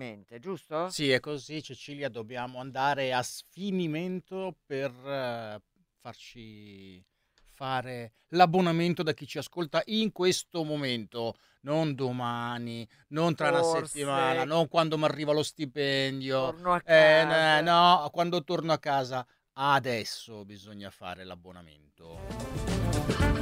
praticamente, giusto? Sì, è così, Cecilia, dobbiamo andare a sfinimento per farci fare l'abbonamento da chi ci ascolta in questo momento, non domani, non tra una settimana, Forse non quando mi arriva lo stipendio, torno a casa. no, quando torno a casa. Adesso bisogna fare l'abbonamento.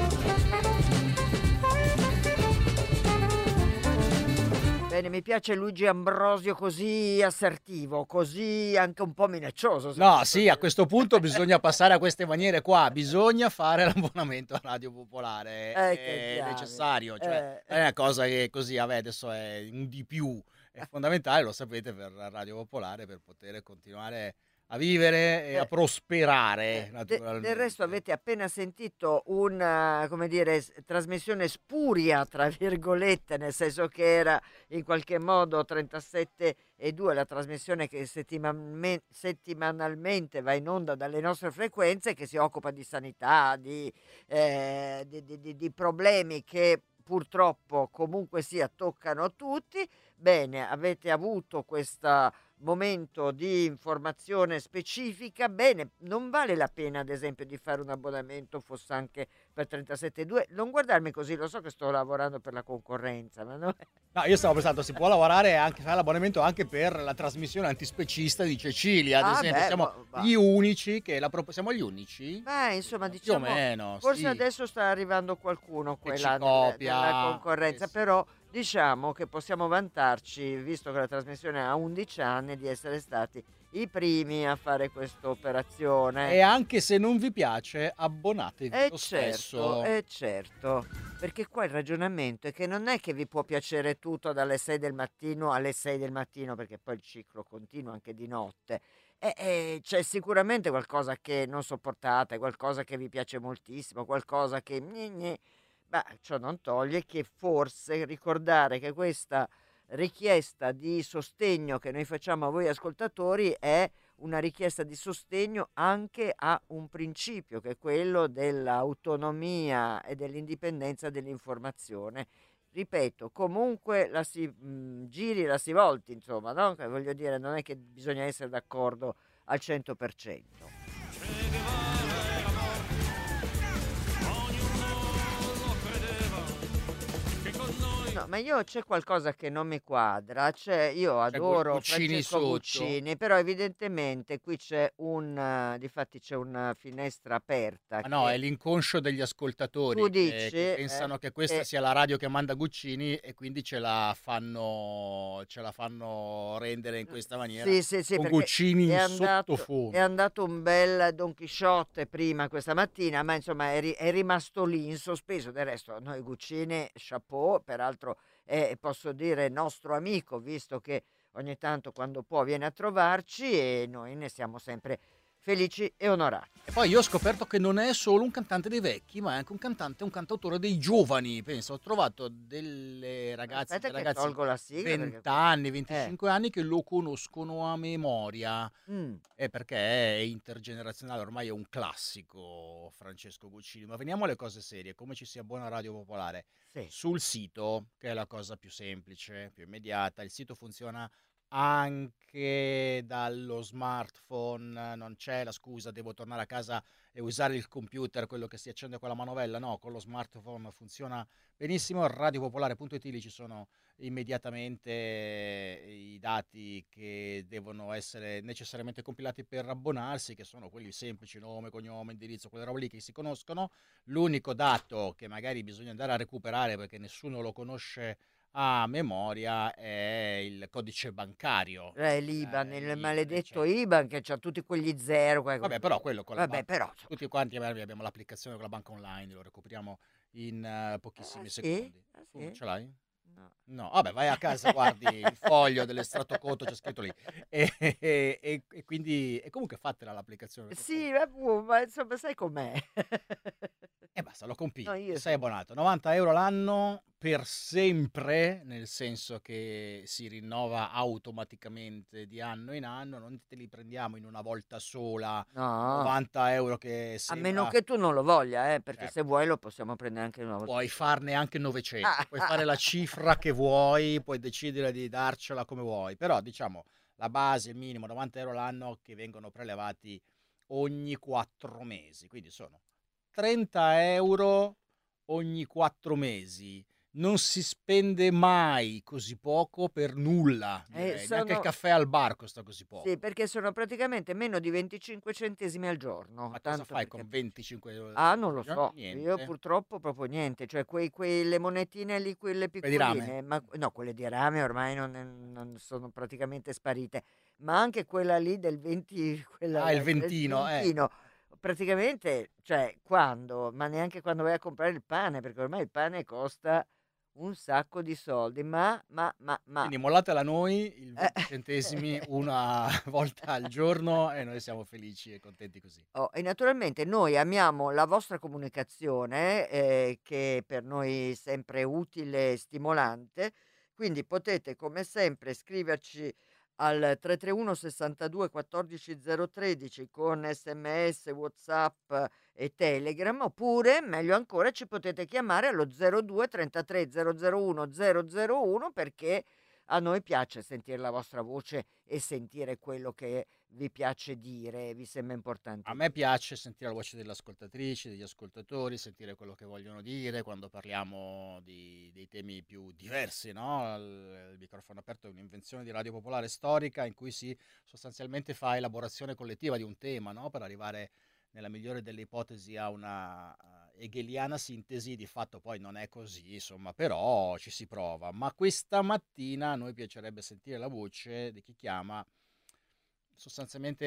Bene, mi piace Luigi Ambrosio così assertivo, così anche un po' minaccioso, se No, posso sì, a dire. questo punto bisogna passare a queste maniere qua, bisogna fare l'abbonamento a Radio Popolare, Che è diamine. necessario, cioè non è una cosa che così, vabbè, adesso è un di più, è fondamentale, lo sapete, per Radio Popolare, per poter continuare a vivere e a Eh, prosperare, del resto naturalmente. avete appena sentito una, come dire, trasmissione spuria, tra virgolette, nel senso che era in qualche modo 37,2, la trasmissione che settimanalmente va in onda dalle nostre frequenze, che si occupa di sanità, di problemi che purtroppo comunque sia toccano tutti. Bene, avete avuto questo momento di informazione specifica. Bene, non vale la pena ad esempio di fare un abbonamento, fosse anche per 37,2. Non guardarmi così, lo so che sto lavorando per la concorrenza, ma no. No, io stavo pensando, si può lavorare e anche fare l'abbonamento anche per la trasmissione antispecista di Cecilia, ad Ah esempio, beh, siamo gli unici che siamo gli unici? beh, insomma, Più o diciamo, meno, forse sì, adesso sta arrivando qualcuno che qua e ci là nella copia, concorrenza, sì. però diciamo che possiamo vantarci, visto che la trasmissione ha 11 anni, di essere stati i primi a fare questa operazione. E anche se non vi piace, abbonatevi lo stesso. Certo, perché qua il ragionamento è che non è che vi può piacere tutto dalle 6 del mattino alle 6 del mattino, perché poi il ciclo continua anche di notte. C'è sicuramente qualcosa che non sopportate, qualcosa che vi piace moltissimo, qualcosa che... Gni gni. Ma ciò non toglie che forse ricordare che questa richiesta di sostegno che noi facciamo a voi ascoltatori è una richiesta di sostegno anche a un principio, che è quello dell'autonomia e dell'indipendenza dell'informazione. Ripeto, comunque la si giri, la si volti, insomma, no? Che voglio dire, non è che bisogna essere d'accordo al 100%. No, ma io c'è qualcosa che non mi quadra, cioè io C'è adoro Guccini Francesco sotto. Guccini, però evidentemente qui c'è difatti c'è una finestra aperta Ma no, è che l'inconscio degli tu ascoltatori dici, che pensano che questa che sia la radio che manda Guccini e quindi ce la fanno rendere in questa maniera sì, sì, sì, con perché Guccini in è sottofondo. andato un bel Don Chisciotte prima questa mattina, ma insomma è rimasto lì in sospeso. Del resto, a noi Guccini, chapeau, peraltro posso dire nostro amico, visto che ogni tanto quando può viene a trovarci e noi ne siamo sempre felici e onorati. E poi io ho scoperto che non è solo un cantante dei vecchi, ma è anche un cantante, un cantautore dei giovani. Penso, ho trovato delle ragazze, Aspetta dei che ragazzi tolgo la sigla 20 perché qua... anni, Eh, 25 anni che lo conoscono a memoria. mm, Perché è intergenerazionale, ormai è un classico Francesco Guccini. Ma veniamo alle cose serie, come ci si abbona a Radio Popolare? sì. Sul sito, che è la cosa più semplice, più immediata, il sito funziona anche dallo smartphone, non c'è la scusa, devo tornare a casa e usare il computer, quello che si accende con la manovella, no, con lo smartphone funziona benissimo. Radiopopolare.it, lì ci sono immediatamente i dati che devono essere necessariamente compilati per abbonarsi, che sono quelli semplici, nome, cognome, indirizzo, quelle robe lì che si conoscono. L'unico dato che magari bisogna andare a recuperare perché nessuno lo conosce a memoria è il codice bancario. L'IBAN, il L'IBAN, maledetto eccetera. IBAN che c'ha tutti quegli zero. Vabbè, però quello con la Vabbè, banca, però insomma. tutti quanti abbiamo l'applicazione con la banca online, lo recuperiamo in Ah pochissimi sì? secondi. Ah Tu non sì? ce l'hai? No. No, vabbè, vai a casa, guardi il foglio dell'estratto conto, c'è scritto lì. E quindi, e comunque fatela l'applicazione, lo Sì, compri. vabbè, ma insomma sai com'è? E basta, lo No, compili e io sei sono... abbonato. 90 euro l'anno per sempre, nel senso che si rinnova automaticamente di anno in anno, non te li prendiamo in una volta sola, No, 90 € che a meno sembra, che tu non lo voglia, perché se certo, vuoi lo possiamo prendere anche una volta puoi sola. farne anche 900, Ah, puoi fare la cifra che vuoi, puoi decidere di darcela come vuoi, però diciamo la base, il minimo 90 € l'anno che vengono prelevati ogni 4 mesi, quindi sono 30 € ogni 4 mesi. Non si spende mai così poco per nulla, direi. Neanche il sono caffè al bar costa così sì, poco. perché sono praticamente meno di 25 centesimi al giorno, Ma cosa tanto fai per con capirci. 25 € Ah, non al lo giorno? so, io Niente. purtroppo proprio niente, cioè le monetine lì, quelle Fai di rame? piccoline, ma no, quelle di rame ormai non sono praticamente sparite, ma anche quella lì del 20, quella Ah, il là, il ventino, ventino, praticamente, cioè quando? Ma neanche quando vai a comprare il pane, perché ormai il pane costa un sacco di soldi, ma. Quindi mollatela a noi, il eh, 20 centesimi una volta al giorno e noi siamo felici e contenti così. Oh, e naturalmente noi amiamo la vostra comunicazione, che per noi è sempre utile e stimolante, quindi potete come sempre scriverci al 331 62 14 013 con SMS, WhatsApp e Telegram, oppure, meglio ancora, ci potete chiamare allo 02 33 001 001 perché a noi piace sentire la vostra voce e sentire quello che vi piace dire, vi sembra A importante me dire. piace sentire la voce delle ascoltatrici, degli ascoltatori, sentire quello che vogliono dire quando parliamo dei temi più diversi, no? Il microfono aperto è un'invenzione di Radio Popolare storica in cui si sostanzialmente fa elaborazione collettiva di un tema, no? Per arrivare nella migliore delle ipotesi a una hegeliana sintesi, di fatto poi non è così, insomma, però ci si prova. Ma questa mattina a noi piacerebbe sentire la voce di chi chiama sostanzialmente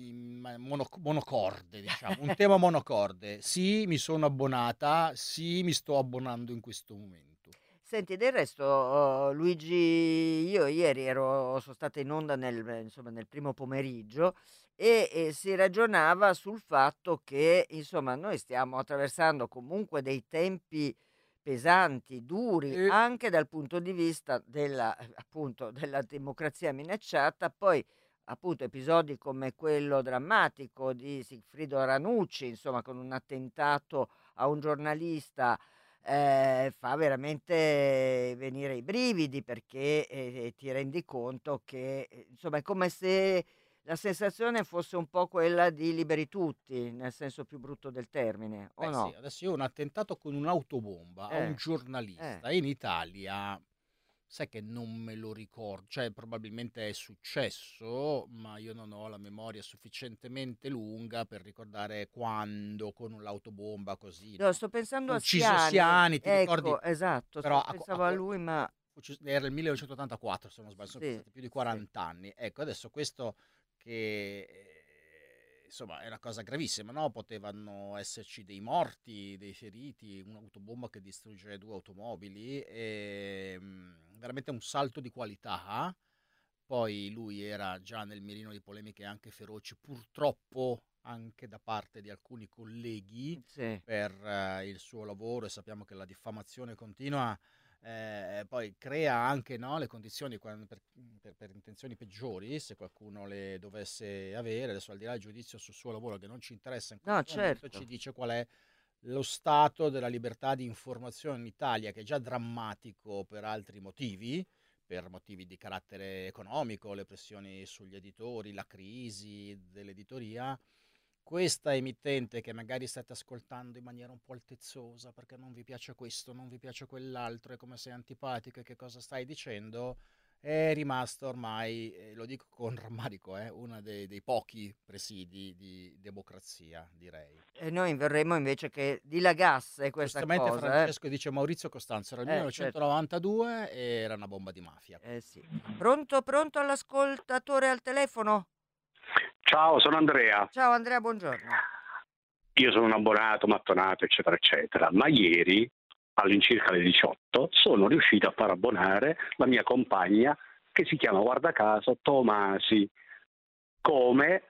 monocorde, diciamo, un tema monocorde. Sì, mi sono abbonata, sì, mi sto abbonando in questo momento. Senti, del resto, Luigi, io ieri sono stata in onda insomma, nel primo pomeriggio e si ragionava sul fatto che insomma, noi stiamo attraversando comunque dei tempi pesanti, duri, E anche dal punto di vista appunto, della democrazia minacciata. Poi appunto episodi come quello drammatico di Sigfrido Ranucci, insomma, con un attentato a un giornalista, fa veramente venire i brividi perché, ti rendi conto che, insomma, è come se la sensazione fosse un po' quella di Liberi tutti, nel senso più brutto del termine, o beh sì, no? adesso io ho un attentato con un'autobomba a un Eh, eh. giornalista in Italia, sai che non me lo ricordo, cioè probabilmente è successo, ma io non ho la memoria sufficientemente lunga per ricordare quando con l'autobomba così, No, no? sto pensando Fu a ucciso Siani, Siani, ti ricordi? ecco, esatto, Però pensavo a lui, ma era il 1984, se non sbaglio, sono sì, passati più di sì. 40 anni. Ecco, adesso questo che insomma è una cosa gravissima, no? Potevano esserci dei morti, dei feriti, un'autobomba che distrugge 2 automobili, e veramente un salto di qualità. Poi lui era già nel mirino di polemiche anche feroci, purtroppo anche da parte di alcuni colleghi Sì. per il suo lavoro, e sappiamo che la diffamazione continua poi crea anche, no, le condizioni per intenzioni peggiori, se qualcuno le dovesse avere. Adesso, al di là del giudizio sul suo lavoro che non ci interessa in No, questo momento, ci certo. dice qual è lo stato della libertà di informazione in Italia, che è già drammatico per motivi di carattere economico, le pressioni sugli editori, la crisi dell'editoria. Questa emittente che magari state ascoltando in maniera un po' altezzosa perché non vi piace questo, non vi piace quell'altro, è come sei antipatico e che cosa stai dicendo, è rimasta ormai, lo dico con rammarico, uno dei pochi presidi di democrazia, direi. E noi vorremmo invece che dilagasse questa Giustamente cosa, eh. Francesco dice Maurizio Costanzo, era il Certo. 1992 e era una bomba di mafia. Eh sì. Pronto, pronto all'ascoltatore al telefono? Ciao, sono Andrea. Ciao Andrea, buongiorno. Io sono un abbonato, mattonato, eccetera, eccetera. Ma ieri, all'incirca alle 18, sono riuscito a far abbonare la mia compagna, che si chiama, guarda caso, Tomasi, come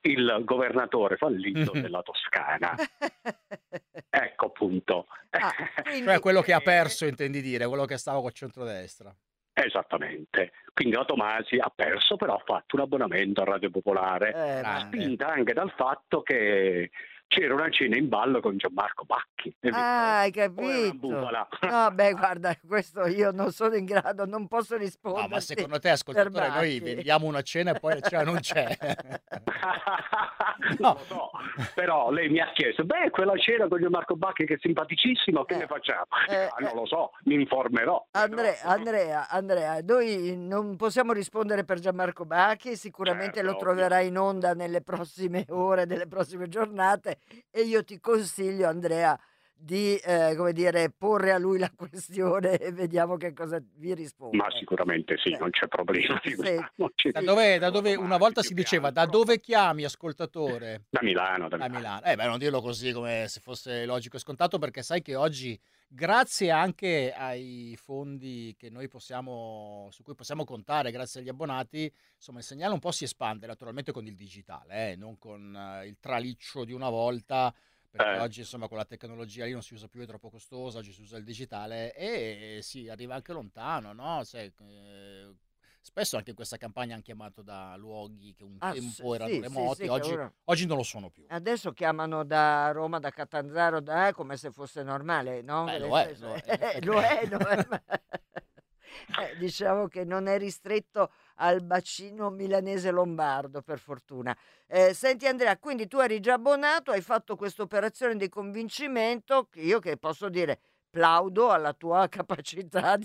il governatore fallito della Toscana. Ecco appunto. Cioè Quindi quello che ha perso, intendi dire, quello che stava col centrodestra. Esattamente. Quindi la Tomasi ha perso, però ha fatto un abbonamento a Radio Popolare, ma Grande. spinta anche dal fatto che c'era una cena in ballo con Gianmarco Bacchi. Hai visto? hai O è una capito? bufala? No, beh, guarda, questo io non sono in grado, non posso No, ma risponderti secondo te, per ascoltatore, noi Bacchi. vendiamo una cena e poi la cena non c'è? Non No. lo so, però lei mi ha chiesto, quella cena con Gianmarco Bacchi che è simpaticissimo, che Eh, ne facciamo? eh, Non lo so, mi informerò. Andrea, noi non possiamo rispondere per Gianmarco Bacchi, sicuramente Certo, lo ovvio. troverai in onda nelle prossime ore, nelle prossime giornate e io ti consiglio, Andrea, di come dire, porre a lui la questione e vediamo che cosa vi Ma risponde. sicuramente sì, non c'è problema. Non c'è- Da Sì. dove una Tomasi, volta più si che diceva, da altro. dove chiami, ascoltatore? Da Milano, da Da Milano. Milano. Beh, non dirlo così come se fosse logico e scontato, perché sai che oggi, grazie anche ai fondi che noi su cui possiamo contare, grazie agli abbonati, insomma, il segnale un po' si espande, naturalmente con il digitale, non con il traliccio di una volta, perché Eh, oggi, insomma, con la tecnologia lì non si usa più, è troppo costosa, oggi si usa il digitale e si arriva anche lontano, no? Spesso anche in questa campagna hanno chiamato da luoghi che un tempo erano remoti, Che oggi ora non lo sono più. adesso chiamano da Roma, da Catanzaro, come se fosse normale, no? Beh, Nel lo è, senso, in effetti. lo è, ma diciamo che non è ristretto al bacino milanese lombardo, per fortuna. Senti Andrea, quindi tu eri già abbonato, hai fatto questa operazione di convincimento, che posso dire, plaudo alla tua capacità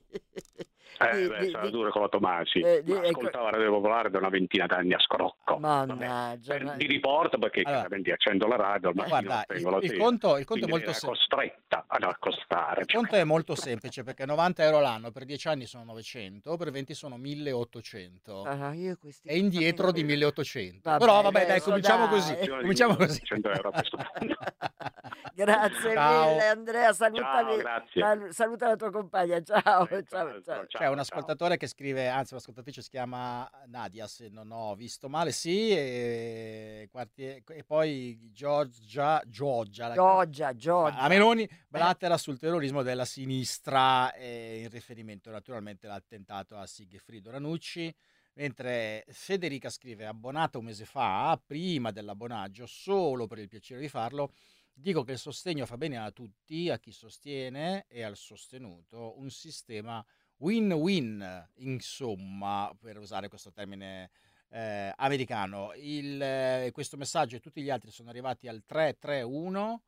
sarà duro con la Tomasi, di- ma ecco, ascoltava Radio Popolare da una ventina d'anni a scrocco. Vabbè, mannaggia, di riporto perché Allora, chiaramente accendo la radio al ma mattino, guarda, la spengo la il sera. conto è Quindi lei molto era semplice. costretta ad accostare. Il conto è molto semplice perché 90 euro l'anno per 10 anni sono 900, per 20 sono 1800 io questi e indietro di pagamenti. 1800. Vabbè, Però vabbè, dai, adesso cominciamo dai. così. Cominciamo così. 100 euro a questo punto. Grazie Ciao. mille Andrea, Ciao, salutami, grazie. saluta la tua compagna, ciao, ciao, Senz'altro, ciao. C'è ciao, un ciao. ascoltatore che scrive, anzi un'ascoltatrice si chiama Nadia, se non ho visto male, sì, e poi Giorgia, Giorgia, a Meloni blattera sul terrorismo della sinistra, in riferimento naturalmente all'attentato a Sigfrido Ranucci, mentre Federica scrive, abbonata un mese fa, prima dell'abbonaggio, solo per il piacere di farlo, dico che il sostegno fa bene a tutti, a chi sostiene e al sostenuto, un sistema win-win, insomma, per usare questo termine americano. Questo messaggio e tutti gli altri sono arrivati al 331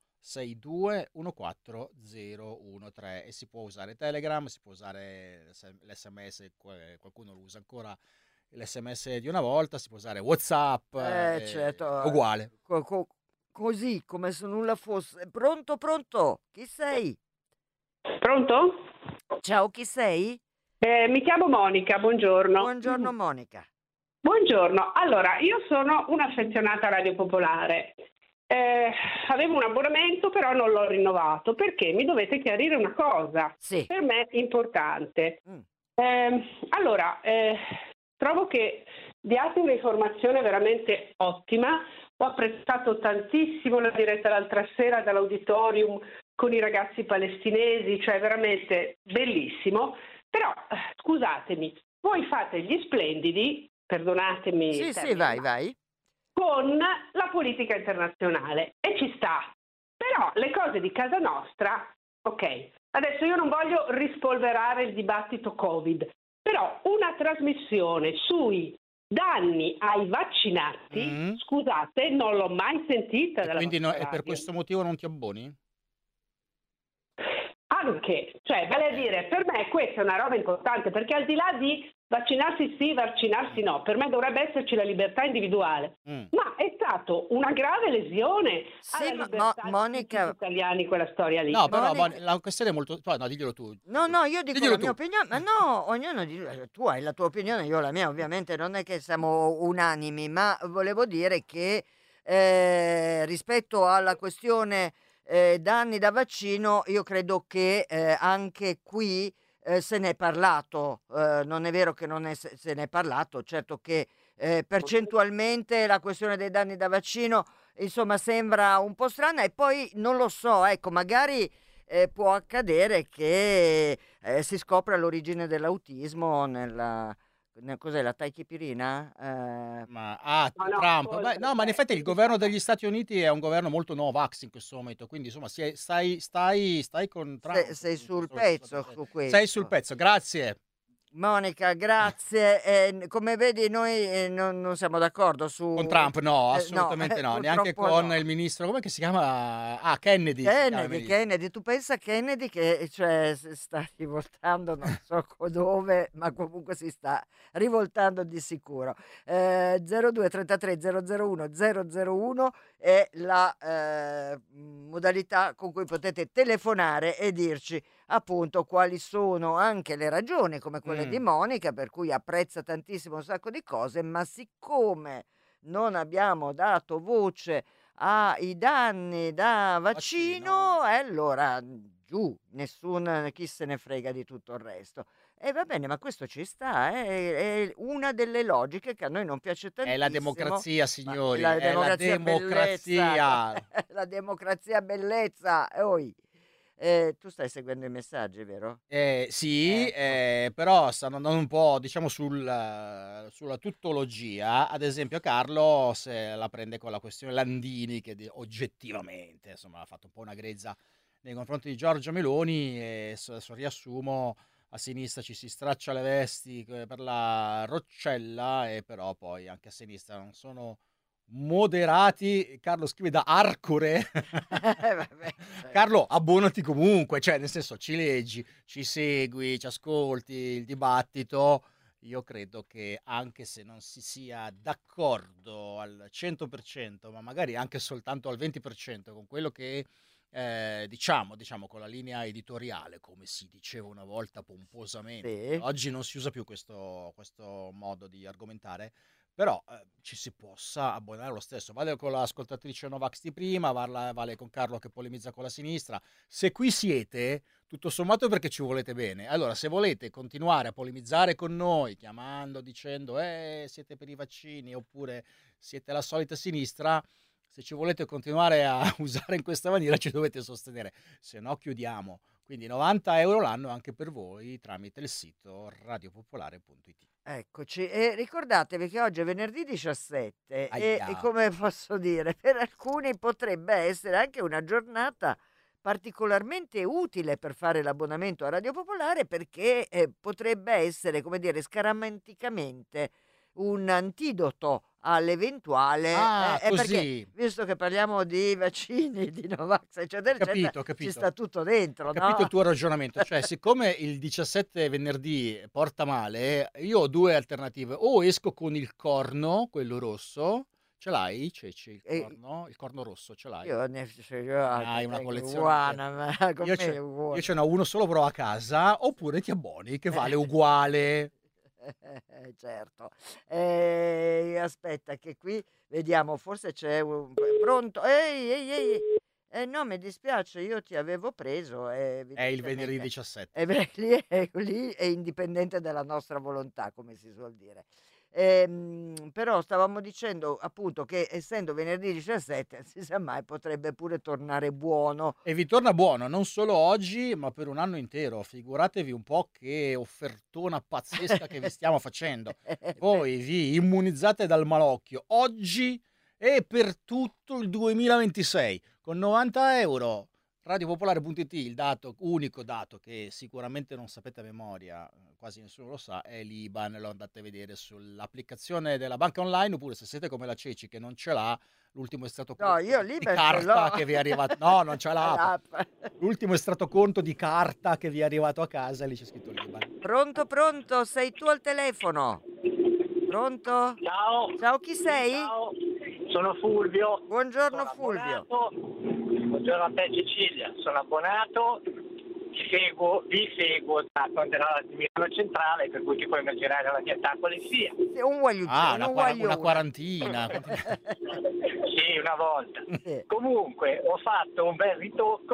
6214013 e si può usare Telegram, si può usare l'SMS, qualcuno lo usa ancora l'SMS di una volta, si può usare WhatsApp, certo, uguale. così come se nulla fosse. Pronto, pronto? Chi sei? Pronto? Ciao, chi sei? Mi chiamo Monica, buongiorno. Buongiorno Monica. Buongiorno, allora io sono un'affezionata a Radio Popolare. Avevo un abbonamento però non l'ho rinnovato perché mi dovete chiarire una cosa, Sì. per me importante. Allora, trovo che diate un'informazione veramente ottima. Ho apprezzato tantissimo la diretta l'altra sera dall'auditorium con i ragazzi palestinesi, cioè veramente bellissimo. Però, scusatemi, voi fate gli splendidi, perdonatemi il Sì, termine, vai. con la politica internazionale e ci sta. Però le cose di casa nostra, ok, adesso io non voglio rispolverare il dibattito Covid, però una trasmissione sui danni ai vaccinati, scusate, non l'ho mai sentita. E quindi vostra e per radio. questo motivo non ti abboni? Anche, cioè vale a dire, per me questa è una roba importante, perché al di là di vaccinarsi sì, vaccinarsi no, per me dovrebbe esserci la libertà individuale, ma è stato una grave lesione Sì, alla libertà Monica, di tutti gli italiani quella storia lì. No, però Monica- la questione è molto... No, diglielo tu. No, io dico Diglielo la mia tu. opinione, ma no, ognuno tu hai la tua opinione, io la mia, ovviamente non è che siamo unanimi, ma volevo dire che rispetto alla questione danni da vaccino, io credo che anche qui se ne è parlato, non è vero che non se ne è parlato, certo che percentualmente la questione dei danni da vaccino, insomma, sembra un po' strana, e poi non lo so, ecco, magari può accadere che si scopra l'origine dell'autismo cos'è, la tachipirina? Trump. Beh, no, ma in effetti il governo degli Stati Stati Uniti è un governo molto Novax in questo momento, quindi insomma stai con Trump. Sei sul Sei pezzo su questo. sul pezzo, grazie. Monica, grazie. Come vedi, noi non siamo d'accordo Con Trump, no, no, assolutamente no, neanche purtroppo con no. il ministro, come che si chiama? Kennedy. Si chiama il ministro. Kennedy, tu pensa a Kennedy che cioè, si sta rivoltando, non so dove, ma comunque si sta rivoltando di sicuro. 02 33 001 001 è la modalità con cui potete telefonare e dirci appunto quali sono anche le ragioni, come quelle di Monica, per cui apprezza tantissimo un sacco di cose, ma siccome non abbiamo dato voce ai danni da vaccino, allora giù, chi se ne frega di tutto il resto. E va bene, ma questo ci sta, è una delle logiche che a noi non piace tantissimo. È la democrazia, signori, La è la democrazia. La democrazia bellezza. Tu stai seguendo i messaggi, vero? Sì, Ecco. però stanno andando un po', diciamo, sulla tuttologia. Ad esempio, Carlo se la prende con la questione Landini, che oggettivamente, insomma, ha fatto un po' una grezza nei confronti di Giorgia Meloni, e adesso riassumo: a sinistra ci si straccia le vesti per la Roccella, e però poi anche a sinistra non sono moderati. Carlo scrive da Arcore. Vabbè, Carlo, abbonati comunque, cioè nel senso, ci leggi, ci segui, ci ascolti il dibattito. Io credo che anche se non si sia d'accordo al 100%, ma magari anche soltanto al 20% con quello che diciamo con la linea editoriale, come si diceva una volta pomposamente, sì. oggi non si usa più questo modo di argomentare, però ci si possa abbonare lo stesso. Vale con l'ascoltatrice Novax di prima, vale con Carlo che polemizza con la sinistra. Se qui siete, tutto sommato, perché ci volete bene. Allora, se volete continuare a polemizzare con noi, chiamando, dicendo siete per i vaccini, oppure siete la solita sinistra, se ci volete continuare a usare in questa maniera ci dovete sostenere, se no chiudiamo. Quindi 90 euro l'anno anche per voi tramite il sito radiopopolare.it. Eccoci, e ricordatevi che oggi è venerdì 17 e Ahia. come posso dire, per alcuni potrebbe essere anche una giornata particolarmente utile per fare l'abbonamento a Radio Popolare, perché potrebbe essere, come dire, scaramanticamente un antidoto all'eventuale perché Così. visto che parliamo di vaccini, di Novax, eccetera, Capito. ci sta tutto dentro, Ho capito no? il tuo ragionamento, cioè siccome il 17 venerdì porta male, io ho due alternative: o esco con il corno, quello rosso. Ce l'hai, Ceci, il corno rosso, ce l'hai? Io Hai una collezione buona, ma con io me ce n'ho uno solo però a casa, oppure ti abboni che vale uguale. Certo. Aspetta che qui vediamo, forse c'è un pronto? Ehi. No, mi dispiace, io ti avevo preso, È il venerdì evidentemente. 17. Lì è indipendente dalla nostra volontà, come si suol dire. Però stavamo dicendo appunto che essendo venerdì 17, non si sa mai, potrebbe pure tornare buono. E vi torna buono non solo oggi, ma per un anno intero. Figuratevi un po' che offertona pazzesca che vi stiamo facendo. Voi vi immunizzate dal malocchio oggi e per tutto il 2026 con 90 euro. Radiopopolare.it, il unico dato che sicuramente non sapete a memoria, quasi nessuno lo sa, è l'IBAN. Lo andate a vedere sull'applicazione della banca online, oppure se siete come la Ceci che non ce l'ha, l'ultimo estratto conto di carta che vi è arrivato. No, non c'è l'app. L'ultimo estratto conto di carta che vi è arrivato a casa, e lì c'è scritto l'IBAN. Pronto, sei tu al telefono? Pronto? Ciao, chi sei? Ciao, sono Fulvio. Buongiorno Fulvio. Buongiorno a te Cecilia, sono abbonato, vi seguo dalla Milano Centrale, per cui ti puoi immaginare la mia età quale sia. Una quarantina. Sì, una volta. Sì. Comunque ho fatto un bel ritocco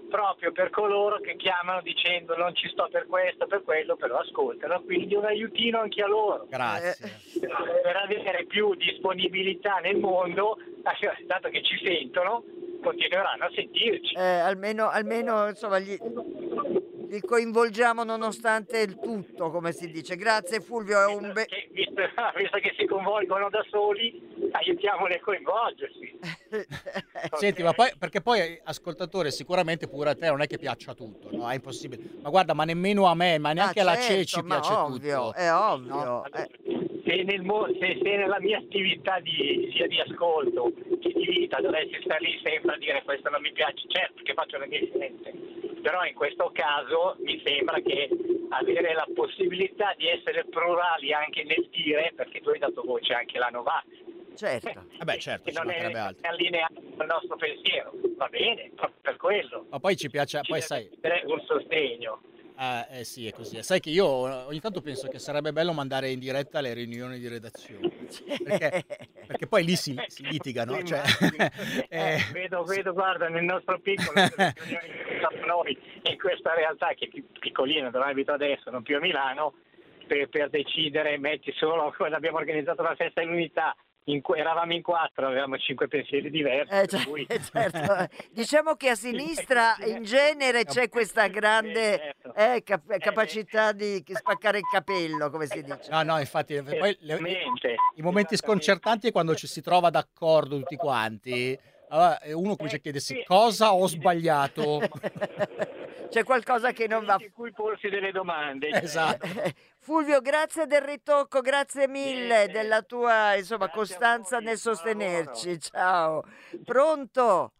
proprio per coloro che chiamano dicendo non ci sto per questo, per quello, però ascoltano, quindi un aiutino anche a loro. Grazie. Per avere più disponibilità nel mondo, dato che ci sentono, continueranno a sentirci. Almeno insomma li coinvolgiamo nonostante il tutto, come si dice. Grazie Fulvio, è un visto che si coinvolgono da soli, aiutiamoli a coinvolgersi. Senti, ma poi, perché poi ascoltatore, sicuramente pure a te non è che piaccia tutto, no? È impossibile. Ma guarda, ma nemmeno a me, ma neanche alla Ceci piace tutto. È ovvio. No? Se nella mia attività sia di ascolto che di vita dovessi stare lì sempre a dire questo non mi piace, certo che faccio le mie scelte, però in questo caso mi sembra che avere la possibilità di essere plurali anche nel dire, perché tu hai dato voce anche alla Novartis. Certo. Certo, che ci non è mancherebbe altro. allineato al nostro pensiero, va bene, proprio per quello. Ma poi ci piace, poi deve sai, essere un sostegno. sì, è così. Sai che io ogni tanto penso che sarebbe bello mandare in diretta le riunioni di redazione, perché poi lì si litiga, no? Cioè, vedo, guarda, nel nostro piccolo, noi in questa realtà che è piccolina, dove abito adesso, non più a Milano, per decidere, metti solo, quando abbiamo organizzato la festa dell'unità, eravamo in 4, avevamo 5 pensieri diversi. Certo. Diciamo che a sinistra in genere c'è questa grande capacità di spaccare il capello, come si dice. No, infatti poi i momenti sconcertanti è quando ci si trova d'accordo tutti quanti. Allora, uno comincia a chiedersi cosa ho sbagliato. C'è qualcosa che non va. In cui porsi delle domande. Esatto. Fulvio, grazie del ritocco, grazie mille della tua costanza nel sostenerci. Ciao. Pronto?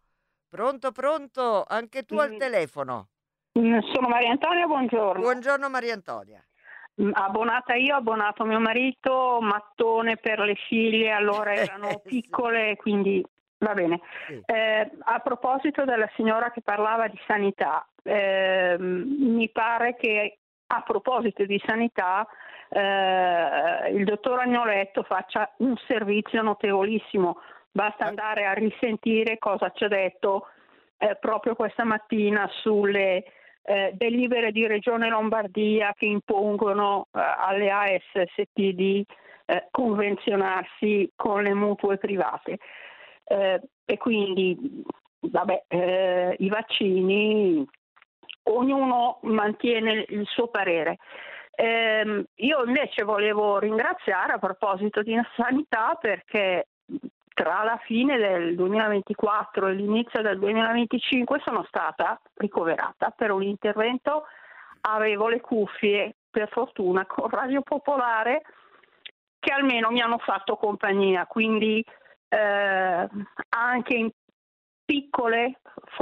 Anche tu al telefono. Sono Maria Antonia, buongiorno. Buongiorno Maria Antonia. Abbonata io, abbonato mio marito, mattone per le figlie, allora erano piccole, quindi va bene. Sì. A proposito della signora che parlava di sanità, mi pare che a proposito di sanità il dottor Agnoletto faccia un servizio notevolissimo, basta andare a risentire cosa ci ha detto proprio questa mattina sulle delibere di Regione Lombardia che impongono alle ASST di convenzionarsi con le mutue private. E quindi i vaccini, ognuno mantiene il suo parere. Io invece volevo ringraziare a proposito di sanità perché tra la fine del 2024 e l'inizio del 2025 sono stata ricoverata per un intervento, avevo le cuffie per fortuna con Radio Popolare che almeno mi hanno fatto compagnia, quindi anche in piccole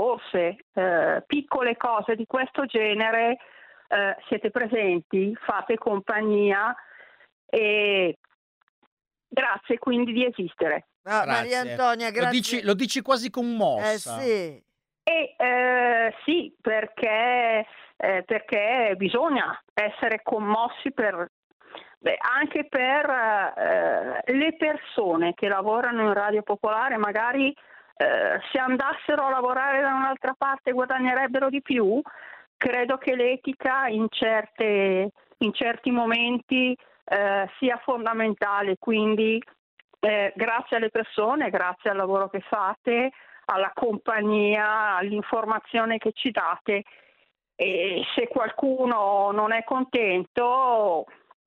cose di questo genere siete presenti, fate compagnia e grazie quindi di esistere. Maria Antonia, grazie. Lo dici quasi commossa. Sì. Sì, perché bisogna essere commossi anche per le persone che lavorano in Radio Popolare, magari se andassero a lavorare da un'altra parte guadagnerebbero di più. Credo che l'etica in certi momenti sia fondamentale, quindi grazie alle persone, grazie al lavoro che fate, alla compagnia, all'informazione che ci date, e se qualcuno non è contento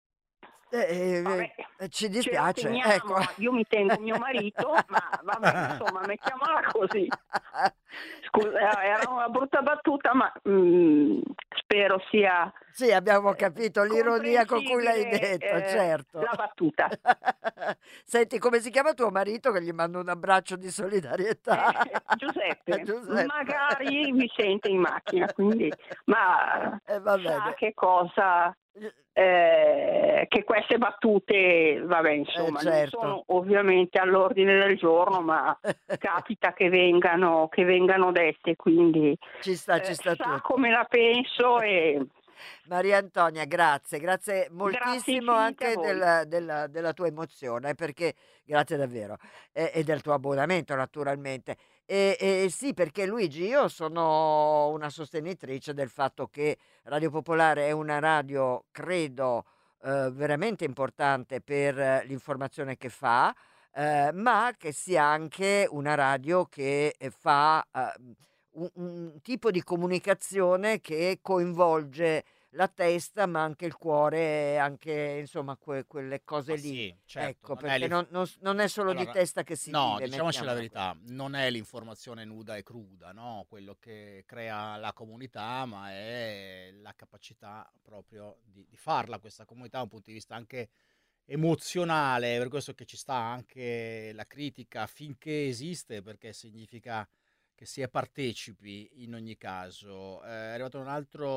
ci dispiace, ecco. Io mi tengo mio marito, ma vabbè, insomma, mettiamola così. Scusa, era una brutta battuta, ma spero sia... Sì, abbiamo capito l'ironia con cui l'hai detto, certo. La battuta. Senti, come si chiama tuo marito, che gli mando un abbraccio di solidarietà? Giuseppe. Magari mi sente in macchina, quindi... Ma sa che cosa... che queste battute, vabbè, insomma, certo, non sono ovviamente all'ordine del giorno, ma capita che vengano dette, quindi ci sta sa tutto. come la penso e Maria Antonia, grazie moltissimo anche della tua emozione, perché grazie davvero, e del tuo abbonamento naturalmente. E sì, perché Luigi, io sono una sostenitrice del fatto che Radio Popolare è una radio, credo, veramente importante per l'informazione che fa, ma che sia anche una radio che fa un tipo di comunicazione che coinvolge la testa, ma anche il cuore, anche insomma quelle cose Ma lì. sì, certo, Ecco, non è perché non è solo di allora, testa che si no, vive, diciamoci la mettiamola così. verità, non è l'informazione nuda e cruda, no? Quello che crea la comunità, ma è la capacità proprio di farla questa comunità da un punto di vista anche emozionale, per questo che ci sta anche la critica finché esiste, perché significa che si è partecipi in ogni caso. È arrivato un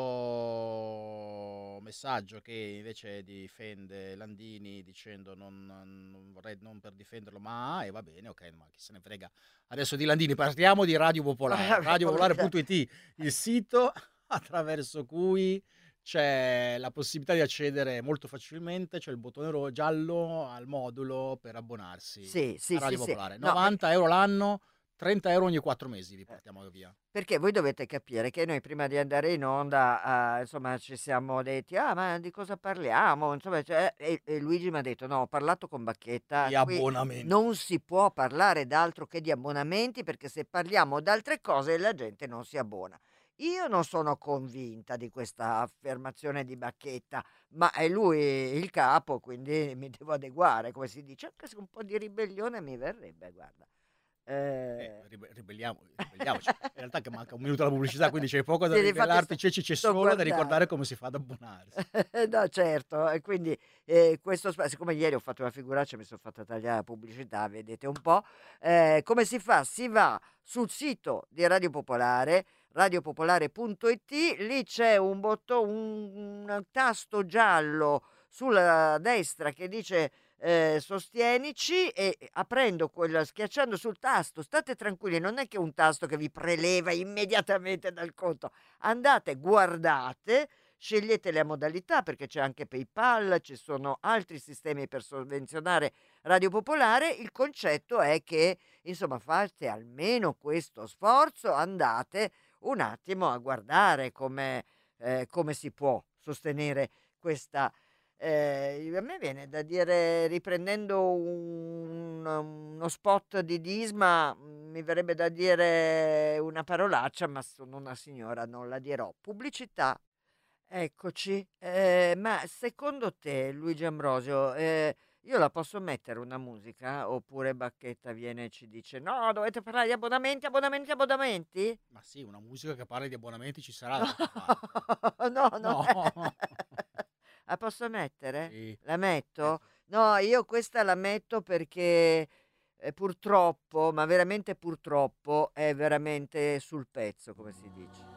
altro messaggio che invece difende Landini dicendo non vorrei non per difenderlo, ma e va bene, ok, ma chi se ne frega. Adesso di Landini parliamo di Radio Popolare, radiopopolare.it, il sito attraverso cui c'è la possibilità di accedere molto facilmente, c'è il bottone giallo al modulo per abbonarsi Sì, a Radio sì. Popolare. No, 90 euro l'anno, 30 euro ogni 4 mesi vi portiamo via. perché voi dovete capire che noi prima di andare in onda, insomma, ci siamo detti, ma di cosa parliamo? Insomma, e Luigi mi ha detto, no, ho parlato con Bacchetta, Di qui abbonamenti. non si può parlare d'altro che di abbonamenti, perché se parliamo d'altre cose la gente non si abbona. Io non sono convinta di questa affermazione di Bacchetta, ma è lui il capo, quindi mi devo adeguare, come si dice, anche se un po' di ribellione mi verrebbe, guarda. Ribelliamoci. In realtà che manca un minuto alla pubblicità, quindi c'è poco da Sì, infatti ribellarti, c'è sto solo da guardando. ricordare come si fa ad abbonarsi. No, certo, e quindi questo siccome ieri ho fatto una figuraccia, mi sono fatta tagliare la pubblicità, vedete un po', come si fa? Si va sul sito di Radio Popolare, radiopopolare.it, lì c'è un tasto giallo sulla destra che dice sostienici, e schiacciando sul tasto, state tranquilli, non è che è un tasto che vi preleva immediatamente dal conto, andate, guardate, scegliete le modalità, perché c'è anche PayPal, ci sono altri sistemi per sovvenzionare Radio Popolare. Il concetto è che insomma fate almeno questo sforzo, andate un attimo a guardare come si può sostenere questa. A me viene da dire, riprendendo uno spot di Disma, mi verrebbe da dire una parolaccia, ma sono una signora, non la dirò. Pubblicità, eccoci. Ma secondo te, Luigi Ambrosio, io la posso mettere una musica, oppure Bacchetta viene e ci dice no, dovete parlare di abbonamenti? Ma sì, una musica che parli di abbonamenti ci sarà. No. La posso mettere? Sì. La metto? No, io questa la metto perché purtroppo, ma veramente purtroppo, è veramente sul pezzo, come si dice.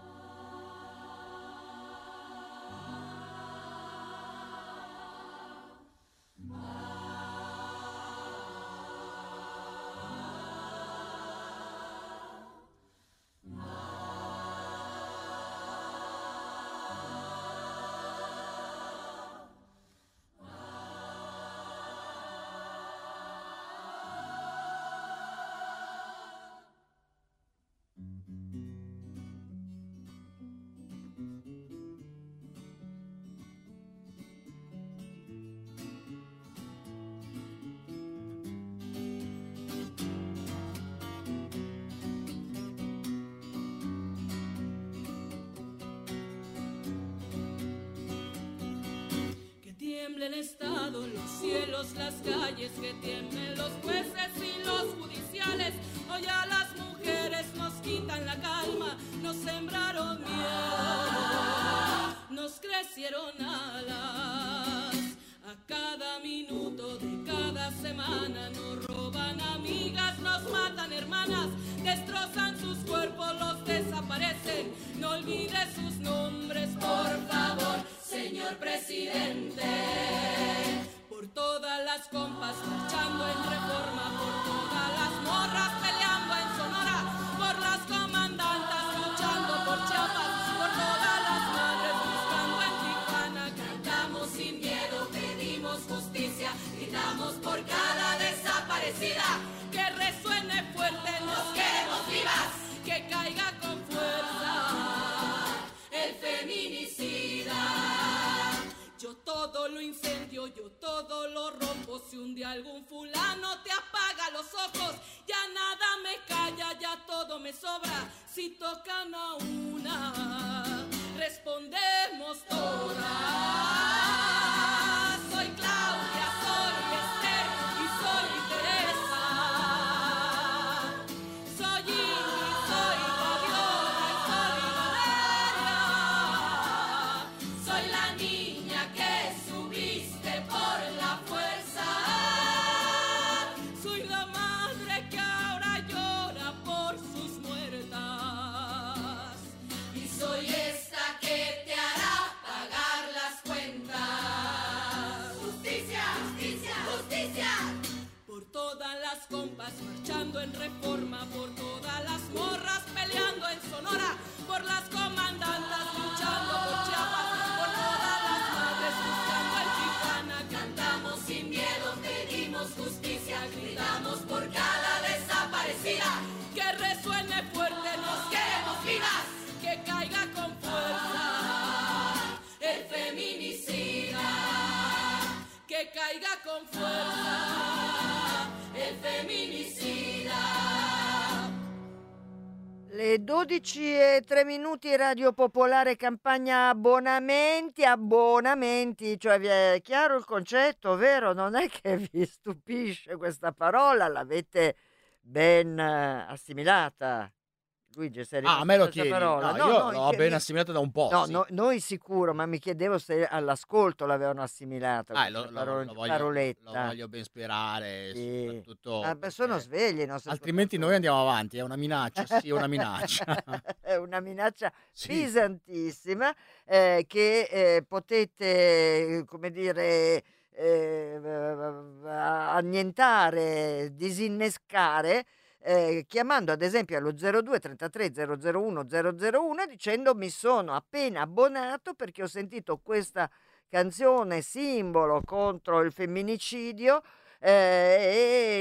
El Estado, los cielos, las calles, que tiemblen los jueces y los judiciales. Hoy a las mujeres nos quitan la calma, nos sembraron miedo, nos crecieron alas. A cada minuto de cada semana nos roban amigas, nos matan hermanas, destrozan sus cuerpos, los desaparecen. No olvide sus nombres, por favor, señor presidente. Por todas las compas marchando en Reforma, por todas las morras peleando en Sonora, por las comandantas luchando por Chiapas, por todas las madres buscando en me sobra. Si tocan a una, respondemos todas. Soy Claudia, soy Esther y soy Teresa. Soy Ingrid, soy Fabiola y soy Valeria. Soy la niña que subiste por la fuerza. Soy la madre que ahora llora por sus muertas. Y soy esta que te hará pagar las cuentas. Justicia, justicia, justicia. Por todas las compas marchando en Reforma, por todas las morras peleando en Sonora, por las comandantas luchando por Chiapas, por todas las madres buscando en Tijuana. Cantamos sin miedo, pedimos justicia, gritamos por cada desaparecida. Que resuene fuerte, nos queremos vivas, que caiga con fuerza el feminicida. Que caiga con fuerza el feminicida. Le 12:03, Radio Popolare, campagna abbonamenti, cioè vi è chiaro il concetto, vero? Non è che vi stupisce questa parola, l'avete ben assimilata. Luigi, sei Ah, a me lo questa chiedi? parola? No, io noi l'ho che ben mi- assimilata da un po', No, sì. noi sicuro, ma mi chiedevo se all'ascolto l'avevano assimilata questa Lo paroletta. voglio ben sperare, Sì. soprattutto Ah, beh, sono perché svegli i nostri altrimenti noi andiamo avanti, è una minaccia, sì, è una minaccia. È una minaccia Sì. pesantissima che potete, come dire, annientare, disinnescare chiamando ad esempio allo 02 33 001 001 dicendo mi sono appena abbonato perché ho sentito questa canzone simbolo contro il femminicidio e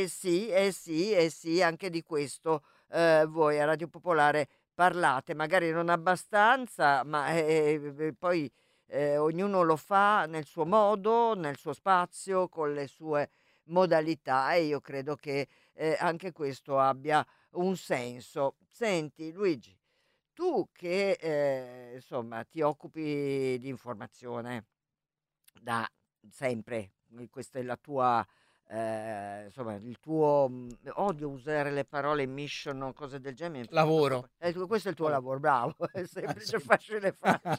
sì, anche di questo voi a Radio Popolare parlate, magari non abbastanza, ma poi ognuno lo fa nel suo modo, nel suo spazio, con le sue modalità e io credo che anche questo abbia un senso. Senti Luigi, tu che insomma ti occupi di informazione da sempre, questa è la tua insomma il tuo odio usare le parole mission o cose del genere. Lavoro. Questo è il tuo lavoro, bravo, è semplice, facile.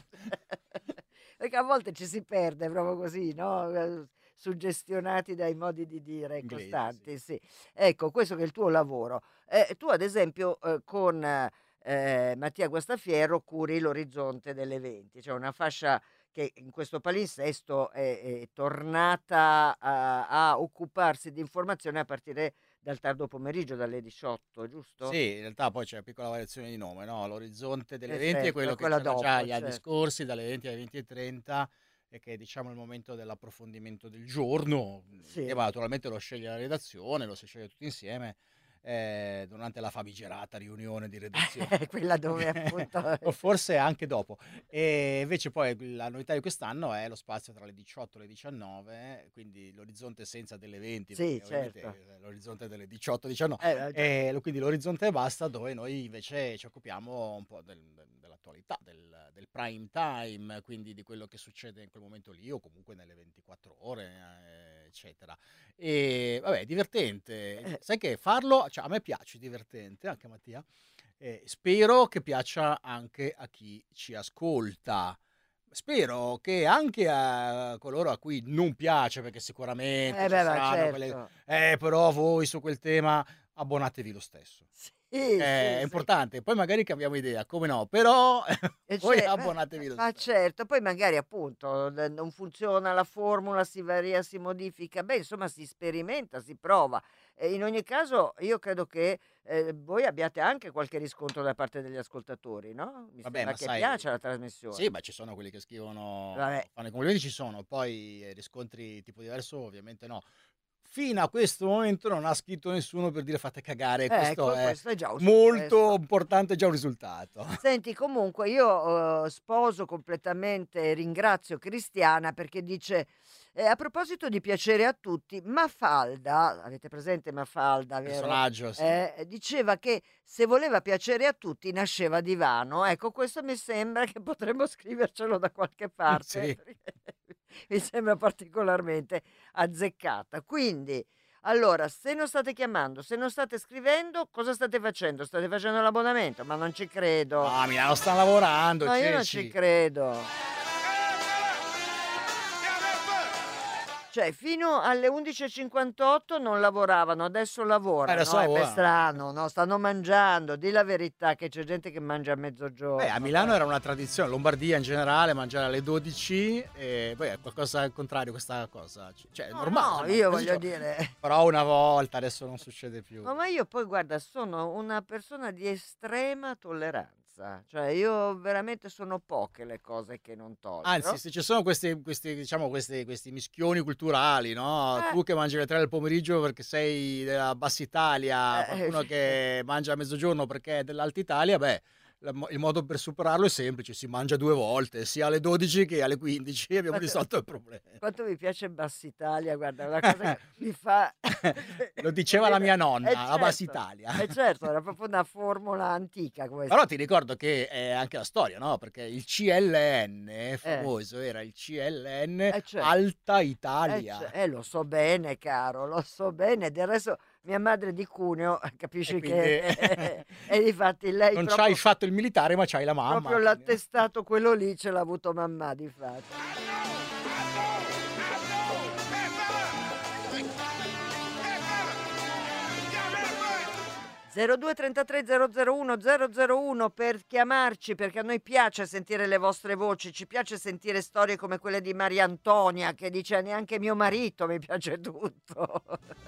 Perché a volte ci si perde proprio così, no? Suggestionati dai modi di dire Inglesi, costanti, sì. Ecco, questo che è il tuo lavoro. Tu ad esempio con Mattia Guastafiero curi l'orizzonte delle 20, cioè una fascia che in questo palinsesto è tornata a occuparsi di informazione a partire dal tardo pomeriggio, dalle 18, giusto? Sì, in realtà poi c'è una piccola variazione di nome, no? L'orizzonte delle 20 certo, è quello che quella c'era dopo, già gli anni certo. scorsi, dalle 20 alle 20:30, e che è diciamo il momento dell'approfondimento del giorno. Sì. E naturalmente lo sceglie la redazione, lo si sceglie tutti insieme durante la famigerata riunione di redazione. Quella dove appunto O forse anche dopo. E invece poi la novità di quest'anno è lo spazio tra le 18 e le 19, quindi l'orizzonte senza delle 20, Sì, perché ovviamente certo. è l'orizzonte delle 18-19. E quindi l'orizzonte e basta, dove noi invece ci occupiamo un po' dell'attualità, del prime time, quindi di quello che succede in quel momento lì o comunque nelle 24 ore, eccetera. E vabbè, divertente. Sai che farlo, cioè, a me piace, divertente, anche a Mattia. Spero che piaccia anche a chi ci ascolta. Spero che anche a coloro a cui non piace, perché sicuramente ci saranno quelle, però voi su quel tema abbonatevi lo stesso. È importante, poi magari cambiamo idea, come no, però voi abbonatevi lo ma stesso. certo, poi magari appunto non funziona la formula, si varia, si modifica, beh insomma si sperimenta, si prova. In ogni caso io credo che voi abbiate anche qualche riscontro da parte degli ascoltatori, no? Mi Vabbè, sembra ma che sai, piace la trasmissione. sì, ma ci sono quelli che scrivono, Vabbè. fanno i complimenti, ci sono, poi riscontri tipo diverso ovviamente no. fino a questo momento non ha scritto nessuno per dire fate cagare, questo Ecco, è questo è già un molto successo. importante, è già un risultato. Senti, comunque io sposo completamente, ringrazio Cristiana perché dice, a proposito di piacere a tutti, Mafalda, avete presente Mafalda, vero? Personaggio, sì. Diceva che se voleva piacere a tutti nasceva divano. Ecco, questo mi sembra che potremmo scrivercelo da qualche parte, Sì. perché mi sembra particolarmente azzeccata. Quindi, allora, se non state chiamando, se non state scrivendo, cosa state facendo? State facendo l'abbonamento? Ma non ci credo. No, a Milano stanno lavorando, No, io non ci Ceci. credo. Cioè, fino alle 11:58 non lavoravano, adesso lavorano. Adesso È per lavorano. strano, no? Stanno mangiando. Di la verità che c'è gente che mangia a mezzogiorno. A Milano era una tradizione, Lombardia in generale, mangiare alle 12 e poi è qualcosa al contrario questa cosa. Cioè, è No, normale. no, io così voglio c'ho- dire. Però una volta, adesso non succede più. No, ma io poi, guarda, sono una persona di estrema tolleranza. Cioè, io veramente sono poche le cose che non tollero. Anzi, se ci sono diciamo, questi mischioni culturali, no? Tu che mangi alle 3 del pomeriggio perché sei della Bassa Italia, qualcuno che mangia a mezzogiorno perché è dell'Alta Italia, beh, il modo per superarlo è semplice, si mangia 2 volte, sia alle 12 che alle 15, abbiamo risolto il problema. Quanto mi piace Bassa Italia, guarda, è una cosa che mi fa... Lo diceva la mia nonna, la Bassa certo, Italia. certo, era proprio una formula antica questa. Però ti ricordo che è anche la storia, no? Perché il CLN famoso era il CLN certo. Alta Italia. Lo so bene, caro, lo so bene. Del resto mia madre è di Cuneo, capisci che... e difatti lei non proprio, c'hai fatto il militare, ma c'hai la mamma. proprio l'attestato quello lì ce l'ha avuto mamma, difatti. 02 33 001 001 per chiamarci, perché a noi piace sentire le vostre voci, ci piace sentire storie come quelle di Maria Antonia che dice neanche mio marito mi piace tutto.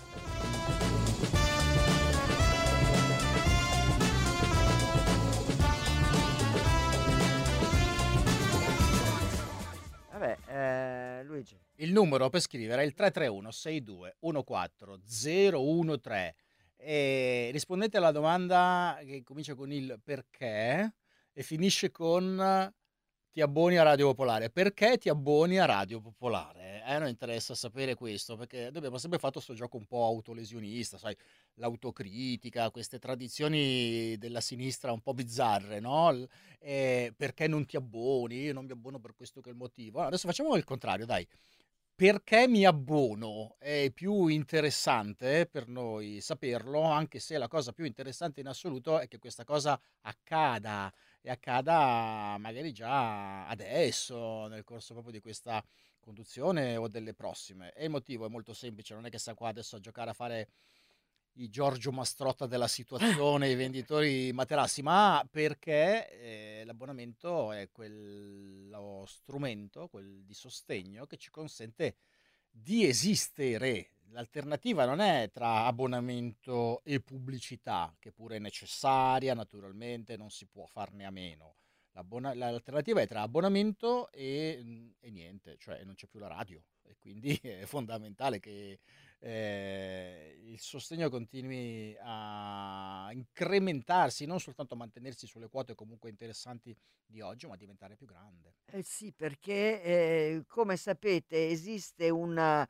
Vabbè, Luigi. Il numero per scrivere è il 331 62 14 013 e rispondete alla domanda che comincia con il perché e finisce con ti abboni a Radio Popolare. Perché ti abboni a Radio Popolare? A noi interessa sapere questo, perché noi abbiamo sempre fatto questo gioco un po' autolesionista, sai, l'autocritica, queste tradizioni della sinistra un po' bizzarre, no? Perché non ti abboni? Io non mi abbono per questo che è il motivo. Allora, adesso facciamo il contrario, dai. Perché mi abbono? È più interessante per noi saperlo, anche se la cosa più interessante in assoluto è che questa cosa accada e accada magari già adesso, nel corso proprio di questa conduzione o delle prossime. E il motivo è molto semplice, non è che sta qua adesso a giocare a fare i Giorgio Mastrotta della situazione, i venditori materassi, ma perché l'abbonamento è quello strumento, quel di sostegno che ci consente di esistere. L'alternativa non è tra abbonamento e pubblicità, che pure è necessaria, naturalmente non si può farne a meno. L'alternativa è tra abbonamento e niente, cioè non c'è più la radio e quindi è fondamentale che il sostegno continui a incrementarsi, non soltanto a mantenersi sulle quote comunque interessanti di oggi, ma a diventare più grande. Sì, perché come sapete esiste una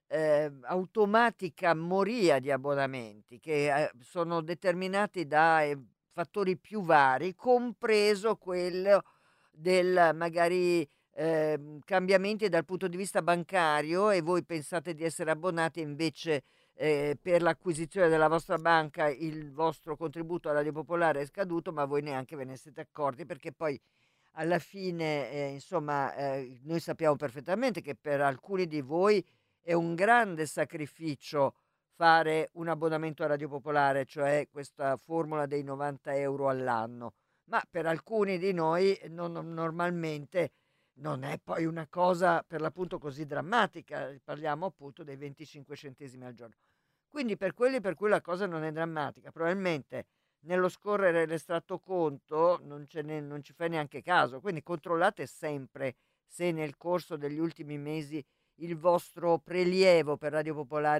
automatica moria di abbonamenti che sono determinati da fattori più vari, compreso quello del magari cambiamenti dal punto di vista bancario e voi pensate di essere abbonati invece per l'acquisizione della vostra banca il vostro contributo alla Radio Popolare è scaduto, ma voi neanche ve ne siete accorti perché poi alla fine insomma noi sappiamo perfettamente che per alcuni di voi è un grande sacrificio fare un abbonamento a Radio Popolare, cioè questa formula dei 90 euro all'anno, ma per alcuni di noi normalmente non è poi una cosa per l'appunto così drammatica, parliamo appunto dei 25 centesimi al giorno. Quindi per quelli per cui la cosa non è drammatica, probabilmente nello scorrere l'estratto conto non ci fai neanche caso, quindi controllate sempre se nel corso degli ultimi mesi il vostro prelievo per Radio Popolare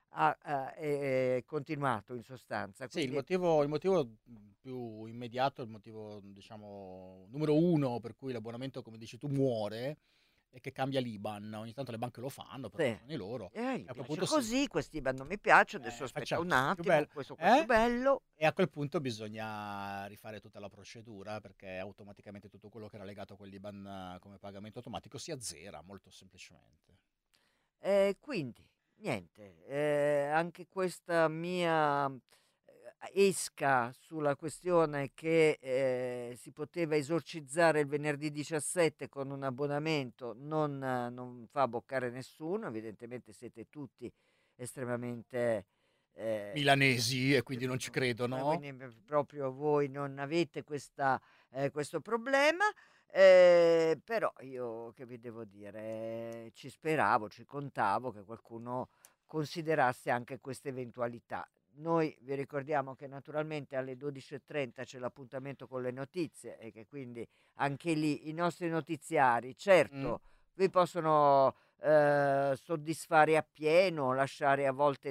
è continuato in sostanza. Sì, il Quindi motivo più immediato, il motivo, diciamo, numero uno per cui l'abbonamento, come dici tu, muore, è che cambia l'IBAN. Ogni tanto le banche lo fanno per sì. ragioni loro. Mi E a quel piace punto così, questi non mi piace, adesso aspetta facciamo un più attimo, bello. questo qua è più bello. E a quel punto bisogna rifare tutta la procedura perché automaticamente tutto quello che era legato a quell'IBAN come pagamento automatico si azzera molto semplicemente. Quindi, niente, anche questa mia esca sulla questione che si poteva esorcizzare il venerdì 17 con un abbonamento non fa boccare nessuno, evidentemente siete tutti estremamente Milanesi e quindi non ci credono. quindi proprio voi non avete questo problema. Però io che vi devo dire, ci speravo, ci contavo che qualcuno considerasse anche queste eventualità. Noi vi ricordiamo che naturalmente alle 12:30 c'è l'appuntamento con le notizie e che quindi anche lì i nostri notiziari, certo, vi possono soddisfare appieno, lasciare a volte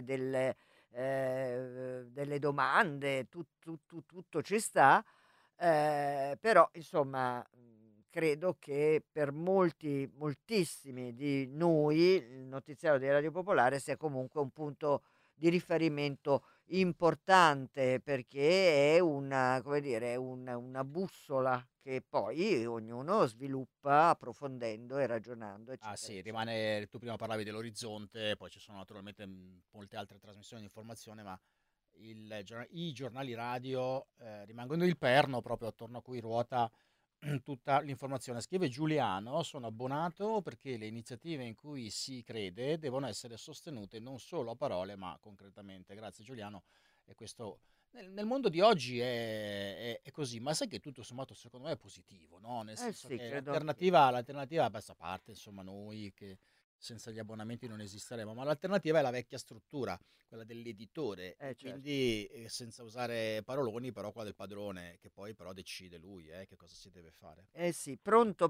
delle domande, tutto ci sta, però insomma credo che per moltissimi di noi il notiziario di Radio Popolare sia comunque un punto di riferimento importante perché è come dire, una bussola che poi ognuno sviluppa approfondendo e ragionando, Ah eccetera, sì, eccetera. rimane, tu prima parlavi dell'orizzonte, poi ci sono naturalmente molte altre trasmissioni di informazione, ma i giornali radio rimangono il perno proprio attorno a cui ruota tutta l'informazione. Scrive Giuliano: sono abbonato perché le iniziative in cui si crede devono essere sostenute non solo a parole ma concretamente. Grazie Giuliano. E questo nel mondo di oggi è così, ma sai che tutto sommato secondo me è positivo, no? Nel senso Sì, che credo anche. l'alternativa, beh, a parte insomma noi che senza gli abbonamenti non esisteremo, ma l'alternativa è la vecchia struttura, quella dell'editore, e Certo. quindi senza usare paroloni, però qua del padrone, che poi però decide lui che cosa si deve fare. Sì, pronto?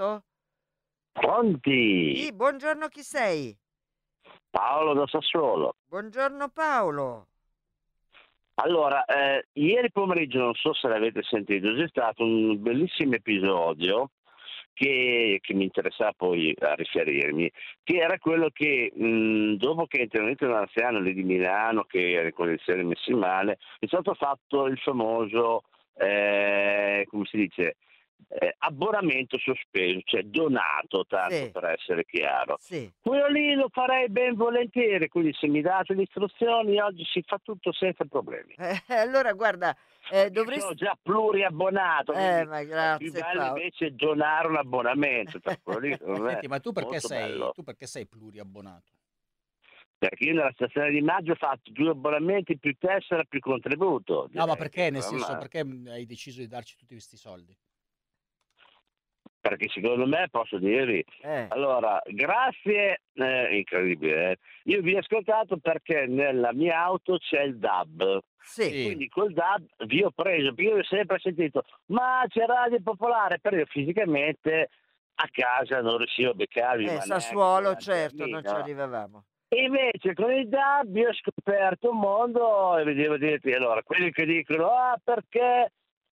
Pronti? Sì, buongiorno, chi sei? Paolo da Sassuolo. Buongiorno Paolo. Allora, ieri pomeriggio, non so se l'avete sentito, c'è stato un bellissimo episodio che mi interessava poi a riferirmi, che era quello che dopo che è intervenuto un anziano lì di Milano che era in condizioni messe male, è stato fatto il famoso, come si dice, abbonamento sospeso, cioè donato, tanto Sì, per essere chiaro. sì. Quello lì lo farei ben volentieri, quindi se mi date le istruzioni oggi si fa tutto senza problemi. Allora guarda, Sono dovresti... già pluriabbonato, quindi Ma è più grazie bello Paolo. invece donare un abbonamento, cioè quello lì secondo me Senti, ma tu perché molto bello. sei pluriabbonato? Perché io nella stazione di maggio ho fatto 2 abbonamenti più tessera più contributo. No, ma Direi perché, che, nel senso, insomma, perché hai deciso di darci tutti questi soldi? perché secondo me posso dirvi, allora, grazie, incredibile, io vi ho ascoltato perché nella mia auto c'è il DAB. Sì. Quindi col DAB vi ho preso, perché io ho sempre sentito, ma c'è Radio Popolare, però io fisicamente a casa non riuscivo a beccarvi. Ma Sassuolo, neanche certo, non ci no. arrivavamo. E invece con il DAB io ho scoperto un mondo e vedevo dirti, allora, quelli che dicono, perché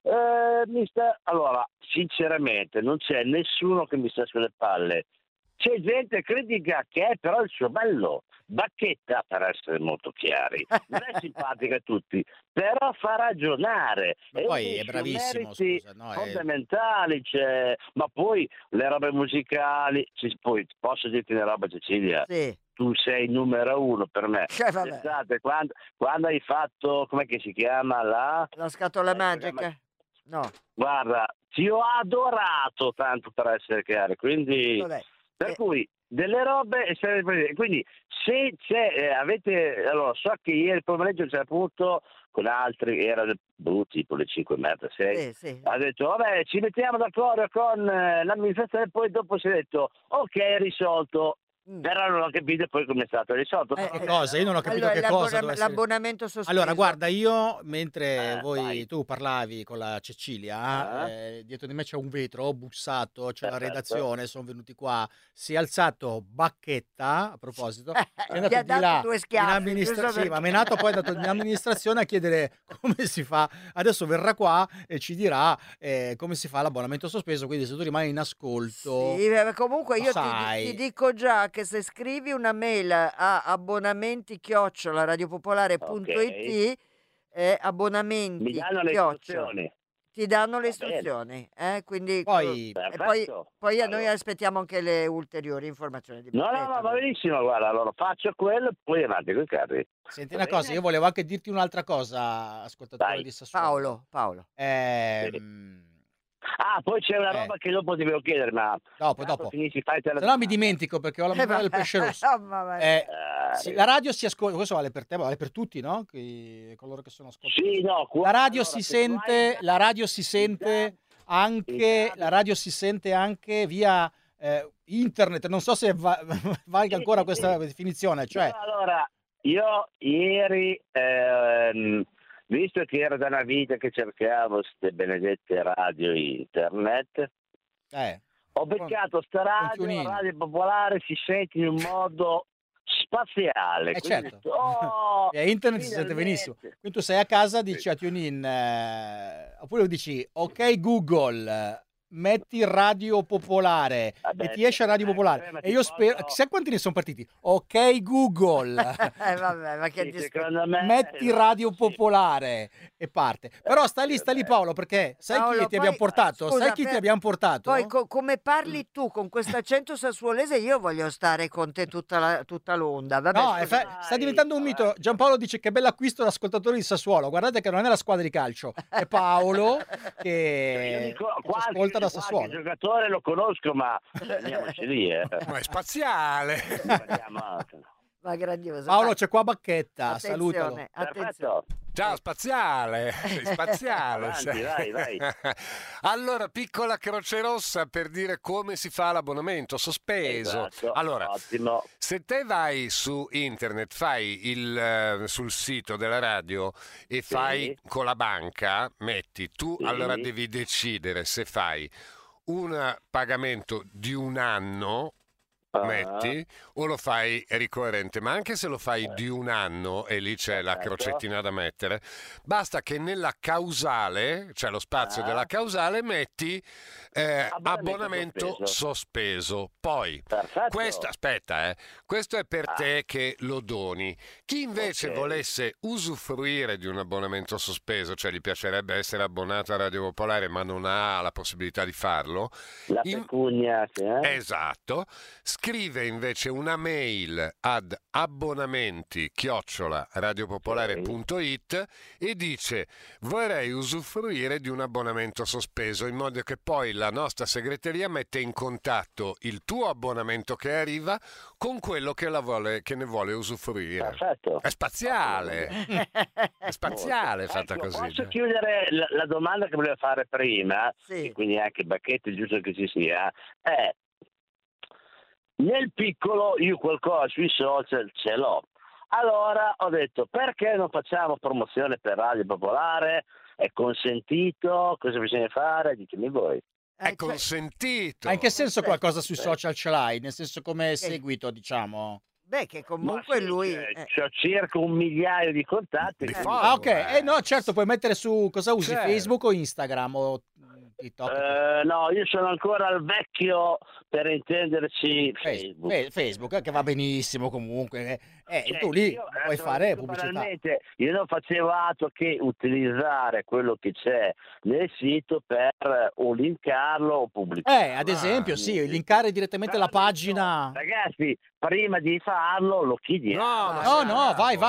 allora, sinceramente non c'è nessuno che mi sta sulle palle. C'è gente critica che è però il suo bello. Bacchetta, per essere molto chiari, non è simpatica a tutti, però fa ragionare. Ma poi è bravissimo, scusa, no? Fondamentali, ma poi le robe musicali, poi posso dirti una roba, Cecilia? Sì. Tu sei numero uno per me. Pensate, quando hai fatto, com'è che si chiama la scatola magica? No. Guarda, ti ho adorato tanto per essere chiaro, quindi per cui delle robe, quindi se c'è, allora so che ieri pomeriggio c'era appunto con altri, era tipo le 5:30, 6, sì. Ha detto vabbè ci mettiamo d'accordo con l'amministrazione, poi dopo si è detto ok, risolto. Però non ho capito poi come è stato risolto. Che cosa? Io non ho capito Allora, che cosa dovesse- l'abbonamento sospeso. Allora, guarda, io mentre vai. tu parlavi con la Cecilia, dietro di me c'è un vetro, ho bussato, c'è la Perfetto. redazione, sono venuti qua, si è alzato Bacchetta, a proposito, è Ti andato ha di dato là 2 in schiaffi, giusto sì, ma perché- è nato poi è andato in amministrazione a chiedere come si fa. Adesso verrà qua e ci dirà come si fa l'abbonamento sospeso, quindi se tu rimani in ascolto... Sì, comunque io sai. ti dico già che se scrivi una mail a abbonamenti@radiopopolare.it abbonamenti Mi danno le istruzioni. ti danno le Va bene. istruzioni, quindi Poi- poi a noi Allora. aspettiamo anche le ulteriori informazioni di No, Bacchetta. va benissimo, guarda, allora faccio quello e poi avanti con i carri. Senti Va una cosa, bene? io volevo anche dirti un'altra cosa, ascoltatore Dai. di Sassuolo. Paolo. Ah, poi c'è una roba che dopo ti devo chiedere, ma Dopo. finisci, fai te la Se no mi dimentico perché ho la memoria del pesce rosso. Oh, mamma mia. Sì, la radio si ascolta, questo vale per te, vale per tutti, no? Coloro che sono ascoltatori. Sì, no, qua- La radio allora, si se tu sente, hai- la radio si sente anche, la radio si sente anche via internet, non so se valga ancora questa definizione, cioè No, allora, io ieri, visto che era da una vita che cercavo queste benedette radio internet, ho beccato sta radio, TuneIn. la radio popolare si sente in un modo spaziale. quindi certo. ho detto, "Oh, via internet si sente finalmente." benissimo. Quindi tu sei a casa, dici a TuneIn, oppure dici ok Google, metti Radio Popolare Vabbè, e ti esce Radio Popolare. ma E ti io spero, posso- chissà quanti ne sono partiti. Ok Google, Vabbè, ma che Sì, dis- secondo me, metti esatto, Radio sì. Popolare e parte. Però sta lì Paolo, perché sai Paolo, chi ti poi- abbiamo portato? scusa, Sai chi ti abbiamo portato? Poi come parli tu con questo accento sassuolese, io voglio stare con te tutta l'onda. Vabbè, No, scusa. sta diventando un mito. Giampaolo dice che bell'acquisto l'ascoltatore di Sassuolo. Guardate che non è la squadra di calcio, è Paolo Io che dico, ci ascolta da qualche Sassuolo. giocatore lo conosco, ma andiamoci lì. Ma è spaziale. Ma grandioso. Paolo, Dai, c'è qua Bacchetta, attenzione, salutalo. attenzione. Perfetto. Ciao spaziale, sei spaziale. Avanti, vai. Allora, piccola croce rossa per dire come si fa l'abbonamento sospeso. Esatto, Allora, ottimo. se te vai su internet, fai sul sito della radio e fai con la banca, metti tu, Sì. allora devi decidere se fai un pagamento di un anno, metti, o lo fai ricorrente, ma anche se lo fai di un anno e lì c'è la crocettina da mettere, basta che nella causale, cioè lo spazio della causale, metti abbonamento sospeso. Poi questo, questo è per te che lo doni. Chi invece volesse usufruire di un abbonamento sospeso, cioè gli piacerebbe essere abbonato a Radio Popolare ma non ha la possibilità di farlo, La pecunia, esatto, scrive invece una mail ad abbonamenti@radiopopolare.it e dice: vorrei usufruire di un abbonamento sospeso, in modo che poi la nostra segreteria mette in contatto il tuo abbonamento che arriva con quello che ne vuole usufruire. Perfetto. È spaziale. È spaziale fatta così. Posso chiudere la domanda che volevo fare prima, e quindi anche Bacchetta, giusto che ci sia, è: nel piccolo io qualcosa sui social ce l'ho. Allora ho detto, perché non facciamo promozione per Radio Popolare? È consentito? Cosa bisogna fare? Ditemi voi. È consentito. Ma in che senso qualcosa sui social ce l'hai? Nel senso come seguito, diciamo? Beh, che comunque lui... C'ho circa 1 migliaio di contatti. Ok, no, certo, puoi mettere su, cosa usi, Certo. Facebook o Instagram o TikTok? No, io sono ancora al vecchio, per intenderci, Facebook. Facebook, che va benissimo comunque. Cioè, Tu lì io, puoi adesso, fare dico pubblicità. banalmente, io non facevo altro che utilizzare quello che c'è nel sito per o linkarlo o pubblicare. Ad esempio, sì, linkare direttamente la pagina. Ragazzi, prima di farlo lo chiediamo. No, vai.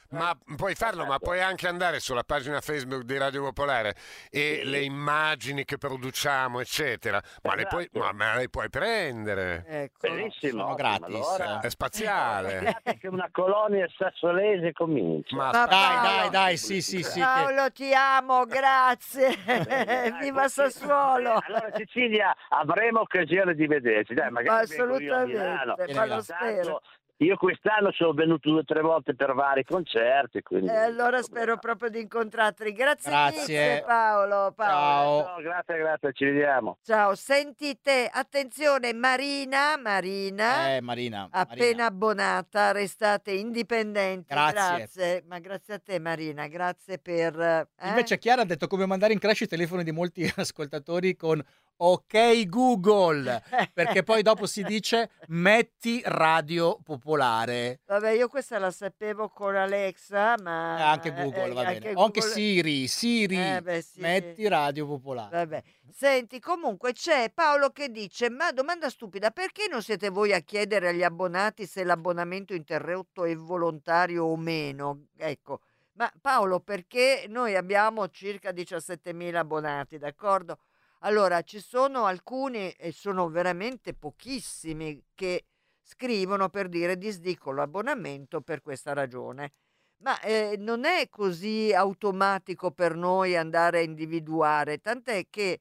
Ma puoi farlo, ma puoi anche andare sulla pagina Facebook di Radio Popolare e le immagini che produciamo, eccetera. Ma le puoi prendere. Ecco. Benissimo, Sono gratis. allora, È spaziale. aspettate che una colonia sassolese comincia. Ma Ma Dai, Paolo, sì. Paolo, ti amo, grazie. Viva Poi Sassuolo. allora Cecilia, avremo occasione di vederci, dai, Ma magari vengo io a Milano. assolutamente, ma lo Tanto spero. io quest'anno sono venuto 2 o 3 volte per vari concerti, quindi Allora spero proprio di incontrarti. Grazie Grazie. mille, Paolo. Ciao. No, grazie, ci vediamo. Ciao, sentite, attenzione, Marina, Marina. appena abbonata, restate indipendenti. Grazie. Ma grazie a te, Marina, grazie per... Invece Chiara ha detto come mandare in crash i telefoni di molti ascoltatori con ok Google, perché poi dopo si dice metti Radio Popolare. Vabbè, io questa la sapevo con Alexa, ma... Anche Google va anche bene. O anche Google- Siri, beh, sì. metti Radio Popolare. Vabbè. Senti, comunque c'è Paolo che dice: ma domanda stupida, perché non siete voi a chiedere agli abbonati se l'abbonamento interrotto è volontario o meno? Ecco, ma Paolo, perché noi abbiamo circa 17.000 abbonati, d'accordo? Allora, ci sono alcuni, e sono veramente pochissimi, che scrivono per dire disdico l'abbonamento per questa ragione. Ma non è così automatico per noi andare a individuare, tant'è che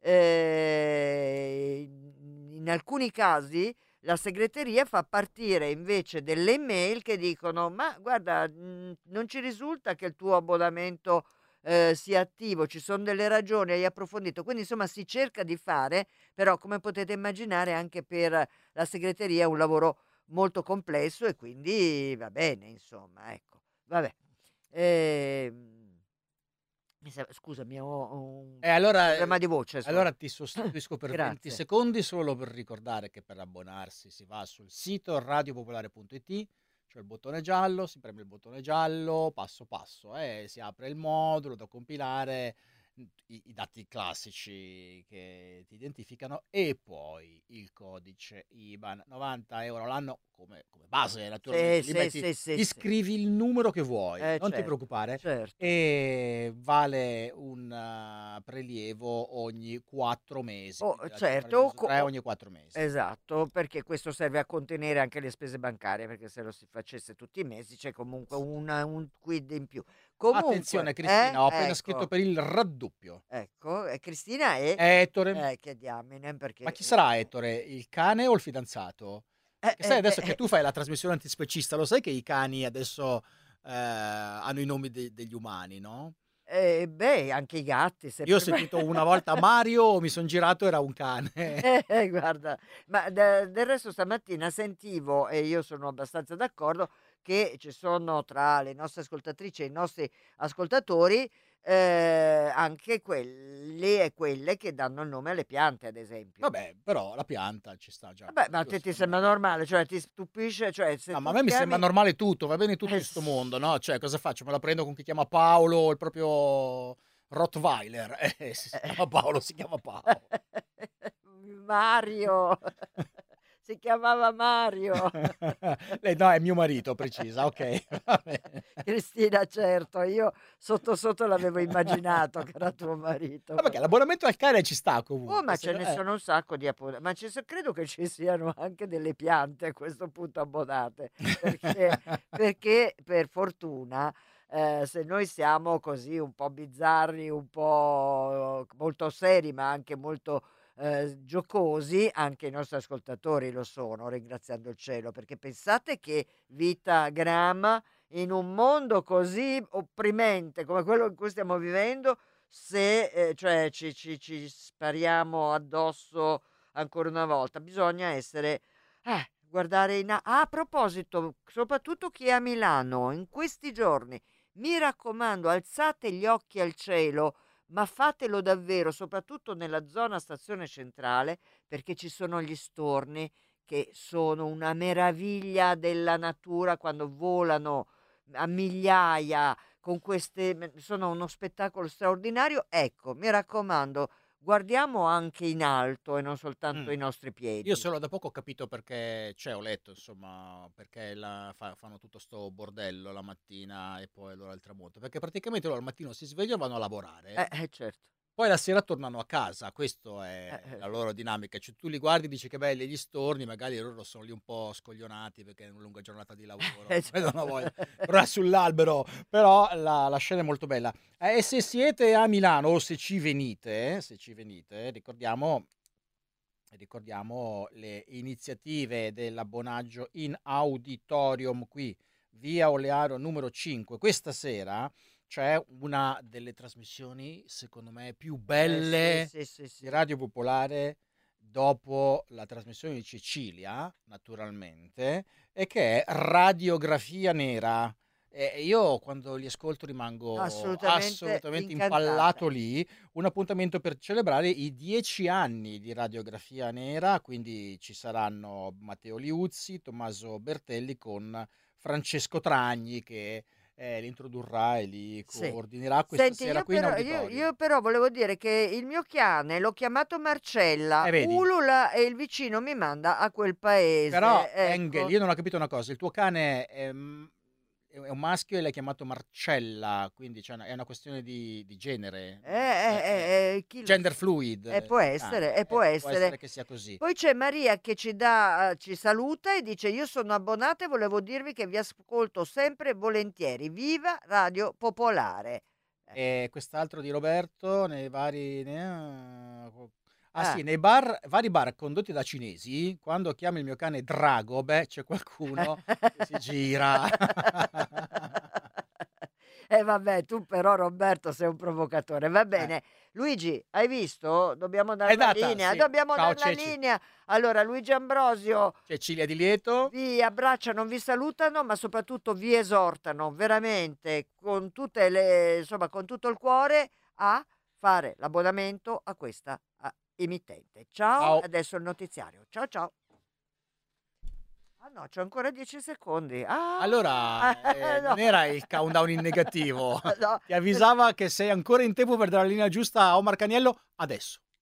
in alcuni casi la segreteria fa partire invece delle email che dicono: ma guarda, non ci risulta che il tuo abbonamento sia attivo, ci sono delle ragioni, hai approfondito. Quindi insomma si cerca di fare, però come potete immaginare anche per la segreteria è un lavoro molto complesso e quindi va bene, insomma, ecco. Vabbè. Scusami, ho un problema di voce. Allora ti sostituisco per 20 Grazie. secondi solo per ricordare che per abbonarsi si va sul sito radiopopolare.it, c'è il bottone giallo, si preme il bottone giallo, passo passo, si apre il modulo da compilare, i dati classici che ti identificano e poi il codice IBAN, 90 euro l'anno come base, naturalmente. Gli scrivi il numero che vuoi, non ti certo, preoccupare, certo. e vale un prelievo ogni 4 mesi. Oh, quindi certo, ogni 4 mesi. esatto, perché questo serve a contenere anche le spese bancarie, perché se lo si facesse tutti i mesi c'è comunque un quid in più. Comunque, Attenzione Cristina, ho appena ecco, scritto per il raddoppio. ecco, Cristina è Ettore. che diamine, perché Ma chi sarà Ettore? Il cane o il fidanzato? Che sai adesso che tu fai la trasmissione antispecista, lo sai che i cani adesso hanno i nomi degli umani, no? beh, anche i gatti. Io ho sentito una volta Mario, mi sono girato, era un cane. Guarda, ma del resto stamattina sentivo, e io sono abbastanza d'accordo, che ci sono tra le nostre ascoltatrici e i nostri ascoltatori anche quelli e quelle che danno il nome alle piante, ad esempio. Vabbè, però la pianta ci sta già. Vabbè, ma a te ti sembra normale? Cioè, ti stupisce? Cioè, se No, ma a tu me mi chiami- sembra normale tutto, va bene tutto in questo mondo, no? Cioè, cosa faccio? Me la prendo con chi chiama Paolo, il proprio Rottweiler. Si chiama Paolo, si chiama Paolo. Mario. Si chiamava Mario. Lei no, è mio marito, precisa, ok. Va bene. Cristina, certo, io sotto sotto l'avevo immaginato che era tuo marito. Ma perché l'abbonamento al cane ci sta comunque. Oh, ma ce ne sono un sacco di abbonati, ma credo che ci siano anche delle piante a questo punto abbonate, perché per fortuna se noi siamo così un po' bizzarri, un po' molto seri, ma anche molto giocosi, anche i nostri ascoltatori lo sono, ringraziando il cielo, perché pensate che vita grama in un mondo così opprimente come quello in cui stiamo vivendo, se cioè ci spariamo addosso ancora una volta, bisogna essere guardare a proposito, soprattutto chi è a Milano in questi giorni, mi raccomando, alzate gli occhi al cielo, ma fatelo davvero, soprattutto nella zona stazione centrale, perché ci sono gli storni che sono una meraviglia della natura quando volano a migliaia con queste, sono uno spettacolo straordinario. Ecco, mi raccomando, guardiamo anche in alto e non soltanto Mm. i nostri Io piedi. solo da poco ho capito perché, cioè ho letto insomma, perché fanno tutto sto bordello la mattina e poi allora il tramonto, perché praticamente loro al mattino si svegliano, vanno a lavorare, Certo. poi la sera tornano a casa, questo è la Sì. loro dinamica, cioè tu li guardi e dici che belli gli storni, magari loro sono lì un po' scoglionati perché è una lunga giornata di lavoro, non vedono voglia, però è sull'albero, però la scena è molto bella. E se siete a Milano o se ci venite, ricordiamo le iniziative dell'abbonaggio in auditorium qui, via Olearo numero 5. Questa sera c'è una delle trasmissioni, secondo me, più belle Sì. di Radio Popolare dopo la trasmissione di Cecilia, naturalmente, e che è Radiografia Nera. E io quando li ascolto rimango assolutamente impallato lì. Un appuntamento per celebrare i 10 anni di Radiografia Nera, quindi ci saranno Matteo Liuzzi, Tommaso Bertelli con Francesco Tragni che li introdurrà e li coordinerà questa Senti, sera qui in auditorium. io però volevo dire che il mio cane l'ho chiamato Marcella, Vedi? ulula e il vicino mi manda a quel paese. Però ecco. Engel, io non ho capito una cosa, il tuo cane è un maschio e l'hai chiamato Marcella, quindi cioè, è una questione di genere, Chi lo gender sa? fluid. Può essere, può Può essere. essere che sia così. Poi c'è Maria che ci saluta e dice: io sono abbonata e volevo dirvi che vi ascolto sempre volentieri. Viva Radio Popolare. E quest'altro di Roberto, nei vari... Ah. nei vari bar condotti da cinesi, quando chiamo il mio cane Drago, c'è qualcuno che si gira. Vabbè, tu però Roberto sei un provocatore. Va bene. Luigi, hai visto? Dobbiamo dare la linea. Sì. Dobbiamo Ciao, dare la Ceci. linea. Allora, Luigi Ambrosio Cecilia Di Lieto vi abbracciano, vi salutano, ma soprattutto vi esortano veramente con tutte le, insomma, con tutto il cuore a fare l'abbonamento a questa emittente. Ciao, adesso il notiziario. Ciao ciao. Ah no, c'ho ancora 10 secondi. Allora, no. non era il countdown in negativo. No. Ti avvisava che sei ancora in tempo per dare la linea giusta a Omar Caniello adesso.